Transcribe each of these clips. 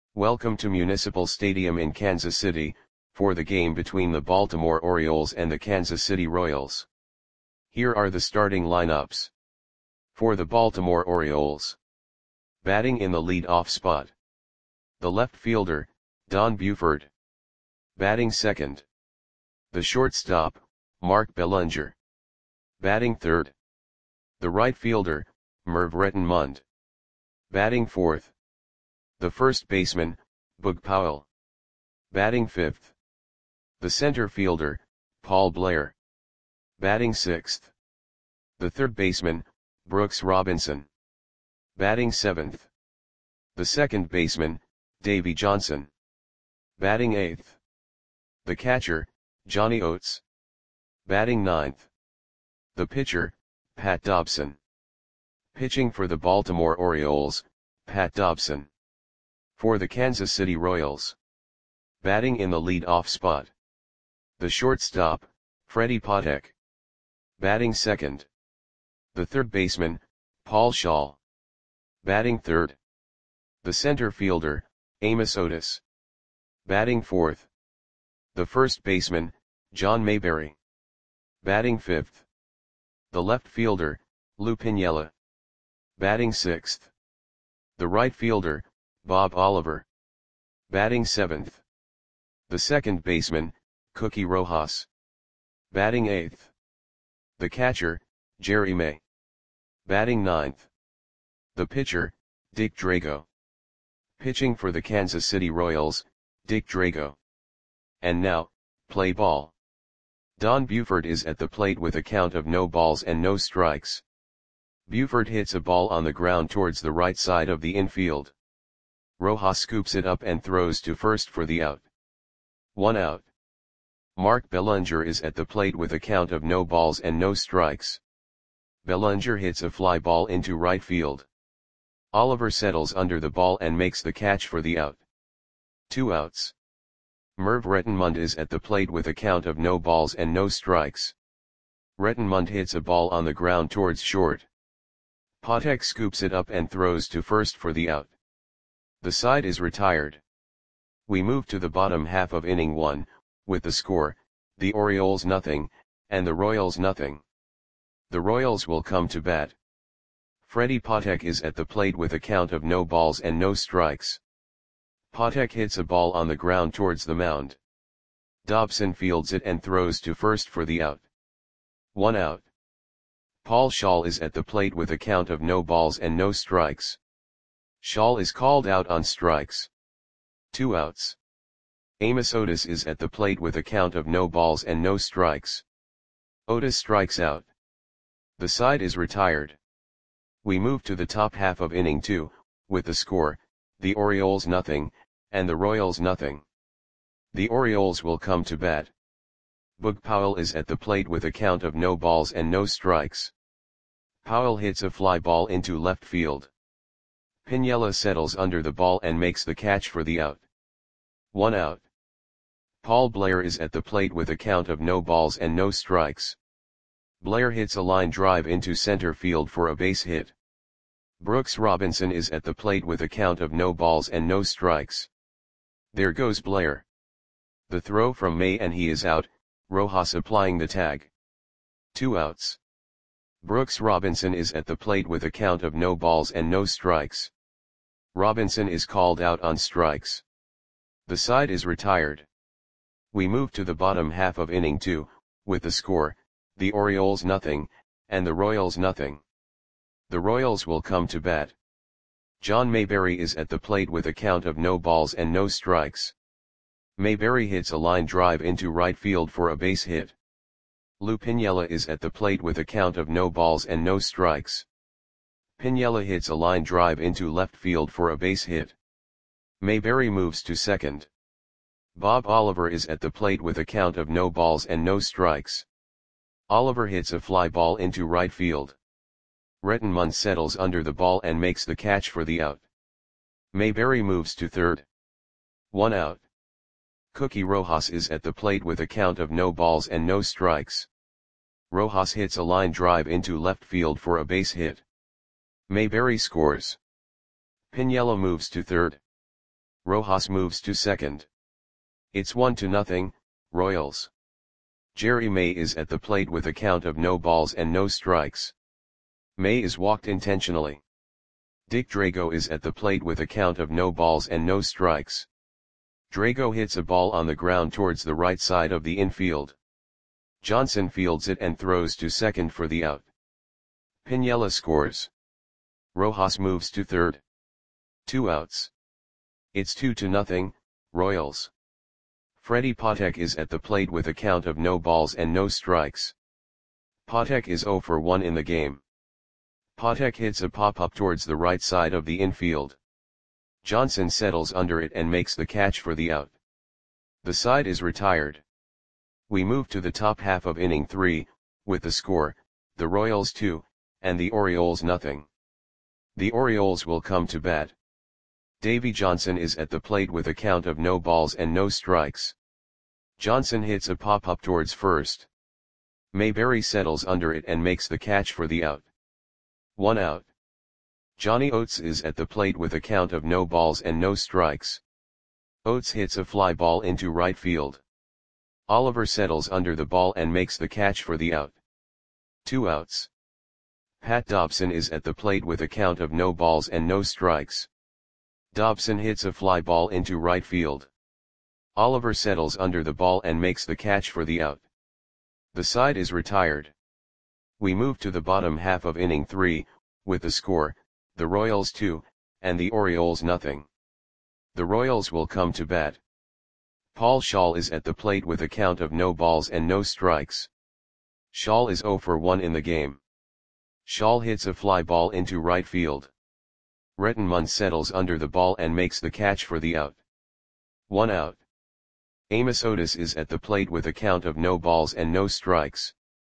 Welcome to Municipal Stadium in Kansas City, for the game between the Baltimore Orioles and the Kansas City Royals. Here are the starting lineups. For the Baltimore Orioles. Batting in the lead-off spot. The left fielder, Don Buford. Batting second. The shortstop, Mark Belanger. Batting third. The right fielder, Merv Rettenmund. Batting fourth. The first baseman, Boog Powell. Batting fifth. The center fielder, Paul Blair. Batting sixth. The third baseman, Brooks Robinson. Batting seventh. The second baseman, Davey Johnson. Batting eighth. The catcher, Johnny Oates. Batting ninth. The pitcher, Pat Dobson. Pitching for the Baltimore Orioles, Pat Dobson. For the Kansas City Royals. Batting in the lead-off spot. The shortstop, Freddie Patek. Batting second. The third baseman, Paul Schall. Batting third. The center fielder, Amos Otis. Batting fourth. The first baseman, John Mayberry. Batting fifth. The left fielder, Lou Piniella. Batting sixth. The right fielder, Bob Oliver. Batting seventh. The second baseman, Cookie Rojas. Batting eighth. The catcher, Jerry May. Batting ninth. The pitcher, Dick Drago. Pitching for the Kansas City Royals, Dick Drago. And now, play ball. Don Buford is at the plate with a count of no balls and no strikes. Buford hits a ball on the ground towards the right side of the infield. Rojas scoops it up and throws to first for the out. 1 out. Mark Belanger is at the plate with a count of no balls and no strikes. Belanger hits a fly ball into right field. Oliver settles under the ball and makes the catch for the out. 2 outs. Merv Rettenmund is at the plate with a count of no balls and no strikes. Rettenmund hits a ball on the ground towards short. Patek scoops it up and throws to first for the out. The side is retired. We move to the bottom half of inning 1, with the score, the Orioles nothing, and the Royals nothing. The Royals will come to bat. Freddie Patek is at the plate with a count of no balls and no strikes. Patek hits a ball on the ground towards the mound. Dobson fields it and throws to first for the out. 1 out. Paul Schall is at the plate with a count of no balls and no strikes. Schall is called out on strikes. 2 outs. Amos Otis is at the plate with a count of no balls and no strikes. Otis strikes out. The side is retired. We move to the top half of inning 2, with the score, the Orioles nothing, and the Royals nothing. The Orioles will come to bat. Boog Powell is at the plate with a count of no balls and no strikes. Powell hits a fly ball into left field. Piniella settles under the ball and makes the catch for the out. 1 out. Paul Blair is at the plate with a count of no balls and no strikes. Blair hits a line drive into center field for a base hit. Brooks Robinson is at the plate with a count of no balls and no strikes. There goes Blair. The throw from May and he is out, Rojas applying the tag. 2 outs. Brooks Robinson is at the plate with a count of no balls and no strikes. Robinson is called out on strikes. The side is retired. We move to the bottom half of inning 2, with the score, the Orioles nothing, and the Royals nothing. The Royals will come to bat. John Mayberry is at the plate with a count of no balls and no strikes. Mayberry hits a line drive into right field for a base hit. Lou Piniella is at the plate with a count of no balls and no strikes. Piniella hits a line drive into left field for a base hit. Mayberry moves to second. Bob Oliver is at the plate with a count of no balls and no strikes. Oliver hits a fly ball into right field. Rettenmund settles under the ball and makes the catch for the out. Mayberry moves to third. 1 out. Cookie Rojas is at the plate with a count of no balls and no strikes. Rojas hits a line drive into left field for a base hit. Mayberry scores. Piniella moves to third. Rojas moves to second. It's 1-0, Royals. Jerry May is at the plate with a count of no balls and no strikes. May is walked intentionally. Dick Drago is at the plate with a count of no balls and no strikes. Drago hits a ball on the ground towards the right side of the infield. Johnson fields it and throws to second for the out. Piniella scores. Rojas moves to third. 2 outs. It's 2-0, Royals. Freddie Patek is at the plate with a count of no balls and no strikes. Patek is 0 for 1 in the game. Patek hits a pop-up towards the right side of the infield. Johnson settles under it and makes the catch for the out. The side is retired. We move to the top half of inning 3, with the score, the Royals 2, and the Orioles nothing. The Orioles will come to bat. Davy Johnson is at the plate with a count of no balls and no strikes. Johnson hits a pop-up towards first. Mayberry settles under it and makes the catch for the out. 1 out. Johnny Oates is at the plate with a count of no balls and no strikes. Oates hits a fly ball into right field. Oliver settles under the ball and makes the catch for the out. 2 outs. Pat Dobson is at the plate with a count of no balls and no strikes. Dobson hits a fly ball into right field. Oliver settles under the ball and makes the catch for the out. The side is retired. We move to the bottom half of inning 3, with the score, the Royals 2, and the Orioles nothing. The Royals will come to bat. Paul Shaw is at the plate with a count of no balls and no strikes. Shaw is 0 for 1 in the game. Shaw hits a fly ball into right field. Rettenmund settles under the ball and makes the catch for the out. 1 out. Amos Otis is at the plate with a count of no balls and no strikes.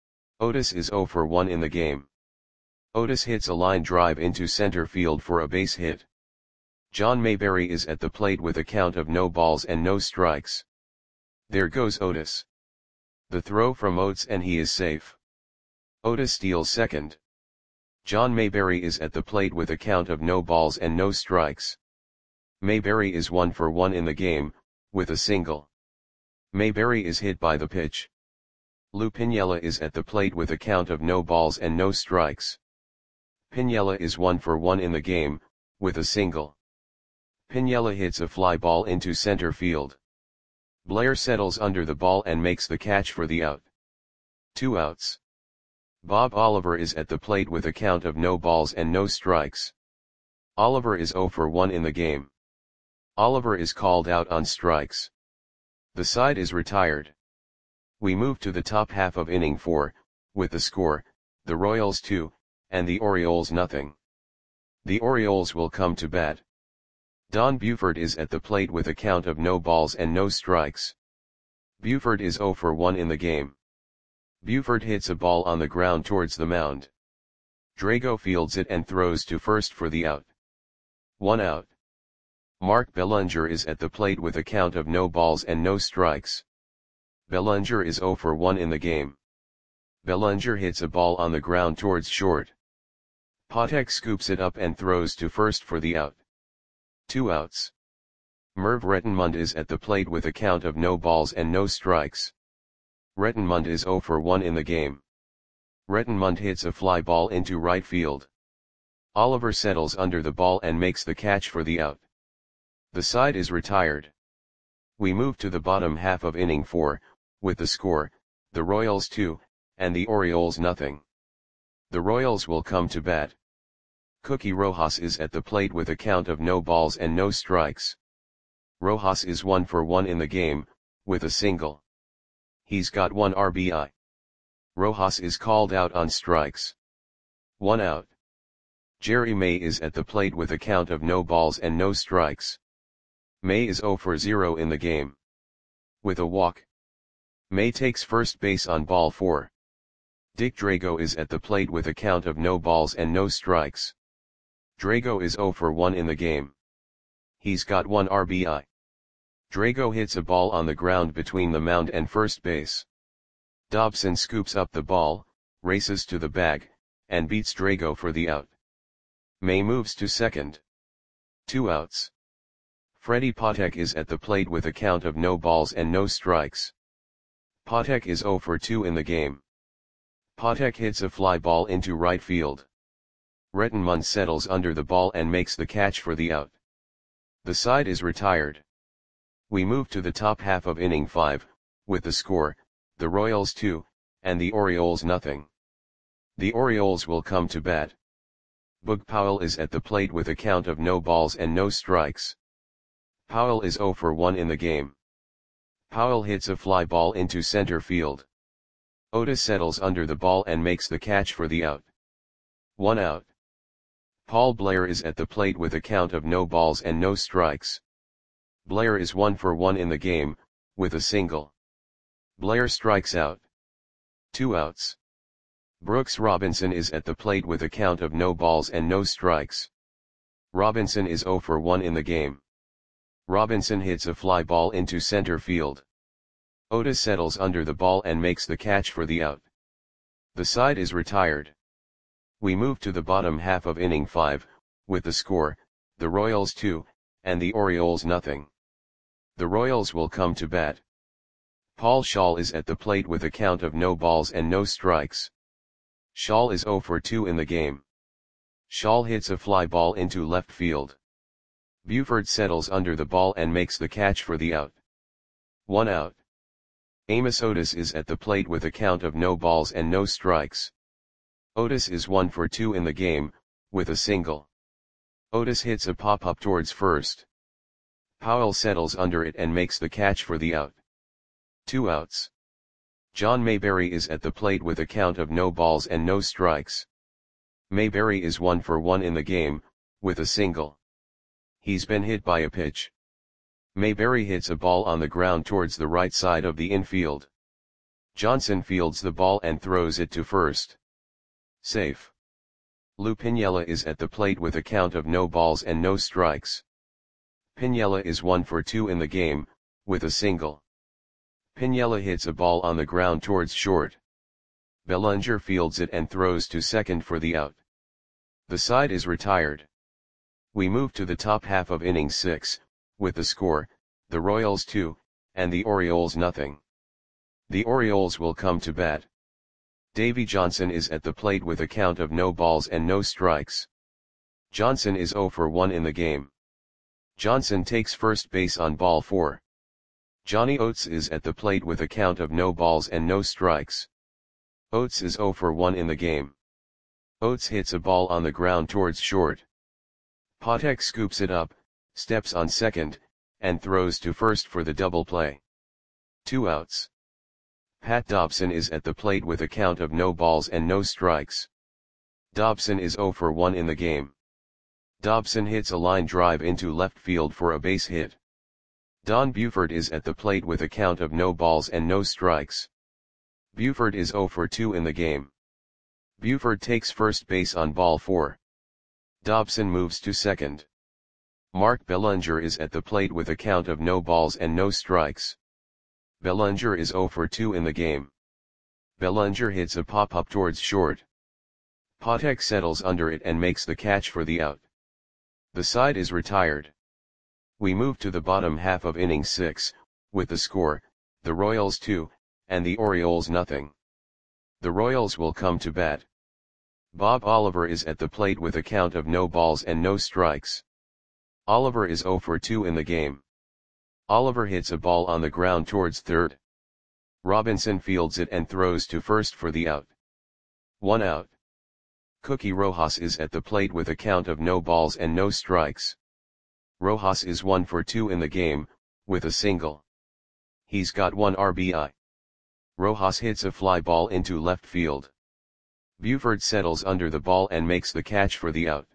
Otis is 0 for 1 in the game. Otis hits a line drive into center field for a base hit. John Mayberry is at the plate with a count of no balls and no strikes. There goes Otis. The throw from Oates and he is safe. Otis steals second. John Mayberry is at the plate with a count of no balls and no strikes. Mayberry is 1 for 1 in the game, with a single. Mayberry is hit by the pitch. Lou Piniella is at the plate with a count of no balls and no strikes. Piniella is 1 for 1 in the game, with a single. Piniella hits a fly ball into center field. Blair settles under the ball and makes the catch for the out. 2 outs. Bob Oliver is at the plate with a count of no balls and no strikes. Oliver is 0 for 1 in the game. Oliver is called out on strikes. The side is retired. We move to the top half of inning 4, with the score, the Royals 2, and the Orioles nothing. The Orioles will come to bat. Don Buford is at the plate with a count of no balls and no strikes. Buford is 0 for 1 in the game. Buford hits a ball on the ground towards the mound. Drago fields it and throws to first for the out. 1 out. Mark Bellinger is at the plate with a count of no balls and no strikes. Bellinger is 0 for 1 in the game. Bellinger hits a ball on the ground towards short. Patek scoops it up and throws to first for the out. 2 outs. Merv Rettenmund is at the plate with a count of no balls and no strikes. Rettenmund is 0 for 1 in the game. Rettenmund hits a fly ball into right field. Oliver settles under the ball and makes the catch for the out. The side is retired. We move to the bottom half of inning 4, with the score, the Royals 2, and the Orioles nothing. The Royals will come to bat. Cookie Rojas is at the plate with a count of no balls and no strikes. Rojas is 1 for 1 in the game, with a single. He's got 1 RBI. Rojas is called out on strikes. 1 out. Jerry May is at the plate with a count of no balls and no strikes. May is 0 for 0 in the game. With a walk. May takes first base on ball 4. Dick Drago is at the plate with a count of no balls and no strikes. Drago is 0 for 1 in the game. He's got 1 RBI. Drago hits a ball on the ground between the mound and first base. Dobson scoops up the ball, races to the bag, and beats Drago for the out. May moves to second. 2 outs. Freddy Patek is at the plate with a count of no balls and no strikes. Patek is 0 for 2 in the game. Patek hits a fly ball into right field. Rettenmund settles under the ball and makes the catch for the out. The side is retired. We move to the top half of inning 5, with the score, the Royals 2, and the Orioles nothing. The Orioles will come to bat. Boog Powell is at the plate with a count of no balls and no strikes. Powell is 0 for 1 in the game. Powell hits a fly ball into center field. Otis settles under the ball and makes the catch for the out. 1 out. Paul Blair is at the plate with a count of no balls and no strikes. Blair is 1 for 1 in the game, with a single. Blair strikes out. 2 outs. Brooks Robinson is at the plate with a count of no balls and no strikes. Robinson is 0 for 1 in the game. Robinson hits a fly ball into center field. Otis settles under the ball and makes the catch for the out. The side is retired. We move to the bottom half of inning 5, with the score, the Royals 2, and the Orioles nothing. The Royals will come to bat. Paul Schaal is at the plate with a count of no balls and no strikes. Schaal is 0 for 2 in the game. Schaal hits a fly ball into left field. Buford settles under the ball and makes the catch for the out. 1 out. Amos Otis is at the plate with a count of no balls and no strikes. Otis is 1 for 2 in the game, with a single. Otis hits a pop-up towards first. Powell settles under it and makes the catch for the out. 2 outs. John Mayberry is at the plate with a count of no balls and no strikes. Mayberry is 1 for 1 in the game, with a single. He's been hit by a pitch. Mayberry hits a ball on the ground towards the right side of the infield. Johnson fields the ball and throws it to first. Safe. Lou Piniella is at the plate with a count of no balls and no strikes. Piniella is 1 for 2 in the game, with a single. Piniella hits a ball on the ground towards short. Bellinger fields it and throws to second for the out. The side is retired. We move to the top half of inning 6, with the score, the Royals 2, and the Orioles nothing. The Orioles will come to bat. Davy Johnson is at the plate with a count of no balls and no strikes. Johnson is 0 for 1 in the game. Johnson takes first base on ball 4. Johnny Oates is at the plate with a count of no balls and no strikes. Oates is 0 for 1 in the game. Oates hits a ball on the ground towards short. Patek scoops it up, steps on second, and throws to first for the double play. 2 outs. Pat Dobson is at the plate with a count of no balls and no strikes. Dobson is 0 for 1 in the game. Dobson hits a line drive into left field for a base hit. Don Buford is at the plate with a count of no balls and no strikes. Buford is 0 for 2 in the game. Buford takes first base on ball 4. Dobson moves to second. Mark Bellinger is at the plate with a count of no balls and no strikes. Bellinger is 0 for 2 in the game. Bellinger hits a pop-up towards short. Patek settles under it and makes the catch for the out. The side is retired. We move to the bottom half of inning 6, with the score, the Royals 2, and the Orioles nothing. The Royals will come to bat. Bob Oliver is at the plate with a count of no balls and no strikes. Oliver is 0 for 2 in the game. Oliver hits a ball on the ground towards third. Robinson fields it and throws to first for the out. 1 out. Cookie Rojas is at the plate with a count of no balls and no strikes. Rojas is 1 for 2 in the game, with a single. He's got 1 RBI. Rojas hits a fly ball into left field. Buford settles under the ball and makes the catch for the out.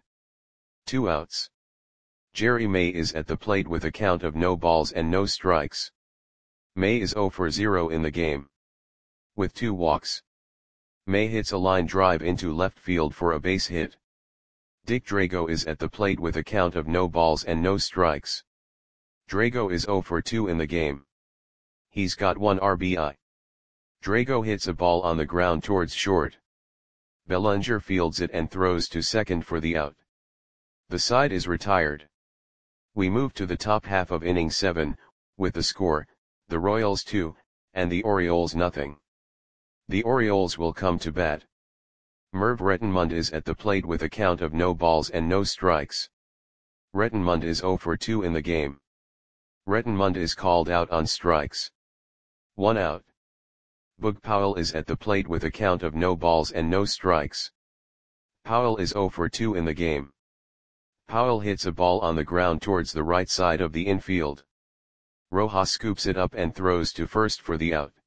2 outs. Jerry May is at the plate with a count of no balls and no strikes. May is 0 for 0 in the game. With 2 walks. May hits a line drive into left field for a base hit. Dick Drago is at the plate with a count of no balls and no strikes. Drago is 0 for 2 in the game. He's got 1 RBI. Drago hits a ball on the ground towards short. Bellinger fields it and throws to second for the out. The side is retired. We move to the top half of inning 7, with the score, the Royals 2, and the Orioles nothing. The Orioles will come to bat. Merv Rettenmund is at the plate with a count of no balls and no strikes. Rettenmund is 0 for 2 in the game. Rettenmund is called out on strikes. 1 out. Boog Powell is at the plate with a count of no balls and no strikes. Powell is 0 for 2 in the game. Powell hits a ball on the ground towards the right side of the infield. Rojas scoops it up and throws to first for the out.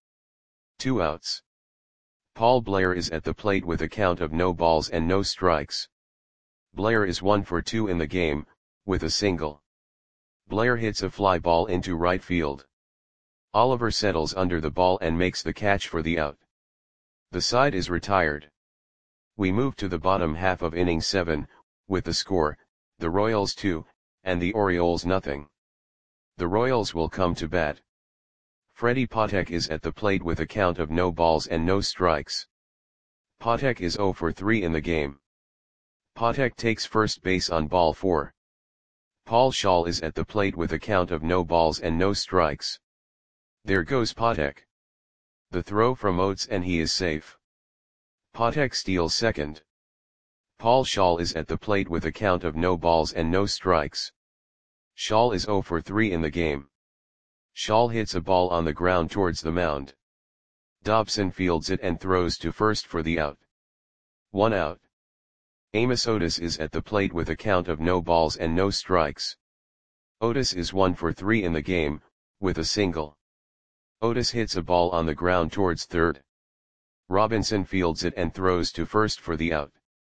2 outs. Paul Blair is at the plate with a count of no balls and no strikes. Blair is 1 for 2 in the game, with a single. Blair hits a fly ball into right field. Oliver settles under the ball and makes the catch for the out. The side is retired. We move to the bottom half of inning 7, with the score, the Royals 2, and the Orioles nothing. The Royals will come to bat. Freddie Patek is at the plate with a count of no balls and no strikes. Patek is 0 for 3 in the game. Patek takes first base on ball 4. Paul Shaw is at the plate with a count of no balls and no strikes. There goes Patek. The throw from Oates and he is safe. Patek steals second. Paul Shaw is at the plate with a count of no balls and no strikes. Shaw is 0 for 3 in the game. Shaw hits a ball on the ground towards the mound. Dobson fields it and throws to first for the out. 1 out. Amos Otis is at the plate with a count of no balls and no strikes. Otis is 1 for 3 in the game, with a single. Otis hits a ball on the ground towards third. Robinson fields it and throws to first for the out.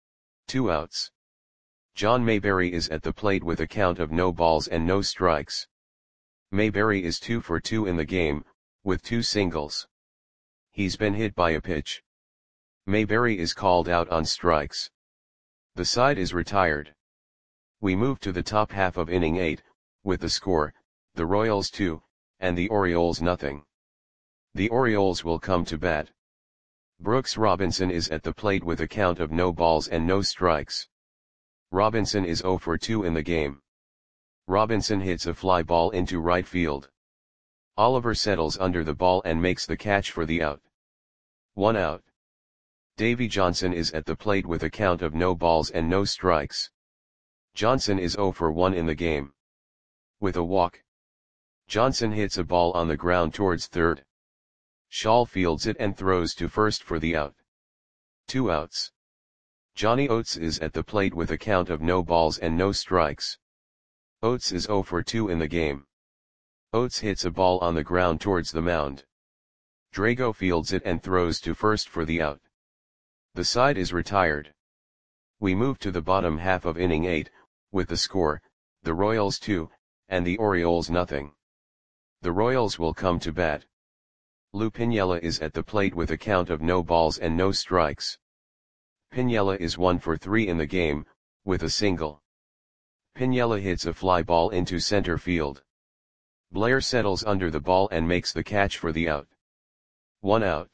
2 outs. John Mayberry is at the plate with a count of no balls and no strikes. Mayberry is 2 for 2 in the game, with 2 singles. He's been hit by a pitch. Mayberry is called out on strikes. The side is retired. We move to the top half of inning 8, with the score, the Royals 2, and the Orioles nothing. The Orioles will come to bat. Brooks Robinson is at the plate with a count of no balls and no strikes. Robinson is 0 for 2 in the game. Robinson hits a fly ball into right field. Oliver settles under the ball and makes the catch for the out. 1 out. Davy Johnson is at the plate with a count of no balls and no strikes. Johnson is 0 for 1 in the game. With a walk. Johnson hits a ball on the ground towards third. Shaw fields it and throws to first for the out. 2 outs. Johnny Oates is at the plate with a count of no balls and no strikes. Oates is 0 for 2 in the game. Oates hits a ball on the ground towards the mound. Drago fields it and throws to first for the out. The side is retired. We move to the bottom half of inning 8, with the score, the Royals 2, and the Orioles nothing. The Royals will come to bat. Lou Piniella is at the plate with a count of no balls and no strikes. Piniella is 1 for 3 in the game, with a single. Piniella hits a fly ball into center field. Blair settles under the ball and makes the catch for the out. 1 out.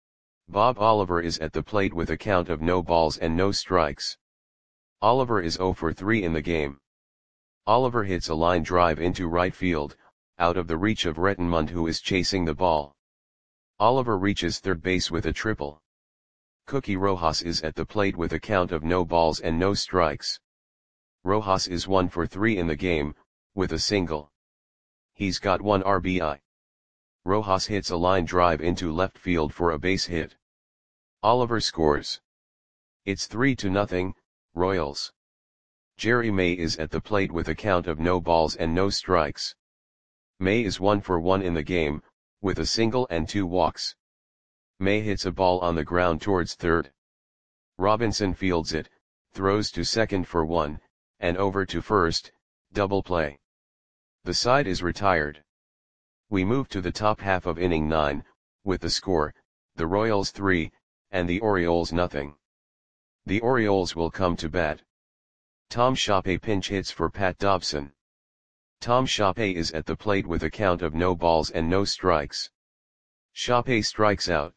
Bob Oliver is at the plate with a count of no balls and no strikes. Oliver is 0 for 3 in the game. Oliver hits a line drive into right field, out of the reach of Rettenmund who is chasing the ball. Oliver reaches third base with a triple. Cookie Rojas is at the plate with a count of no balls and no strikes. Rojas is 1 for 3 in the game, with a single. He's got 1 RBI. Rojas hits a line drive into left field for a base hit. Oliver scores. It's 3-0, Royals. Jerry May is at the plate with a count of no balls and no strikes. May is 1 for 1 in the game, with a single and 2 walks. May hits a ball on the ground towards third. Robinson fields it, throws to second for 1, and over to first, double play. The side is retired. We move to the top half of inning 9, with the score, the Royals 3, and the Orioles nothing. The Orioles will come to bat. Tom Shoppe pinch hits for Pat Dobson. Tom Shoppe is at the plate with a count of no balls and no strikes. Shoppe strikes out.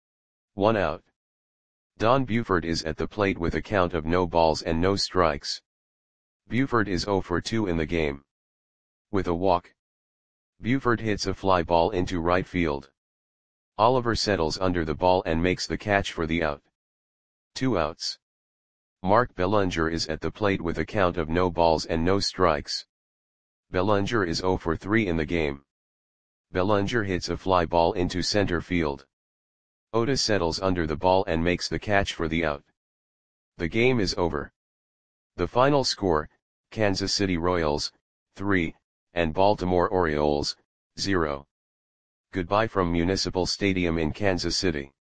1 out. Don Buford is at the plate with a count of no balls and no strikes. Buford is 0 for 2 in the game. with a walk. Buford hits a fly ball into right field. Oliver settles under the ball and makes the catch for the out. 2 outs. Mark Bellinger is at the plate with a count of no balls and no strikes. Bellinger is 0 for 3 in the game. Bellinger hits a fly ball into center field. Otis settles under the ball and makes the catch for the out. The game is over. The final score, Kansas City Royals, 3, and Baltimore Orioles, 0. Goodbye from Municipal Stadium in Kansas City.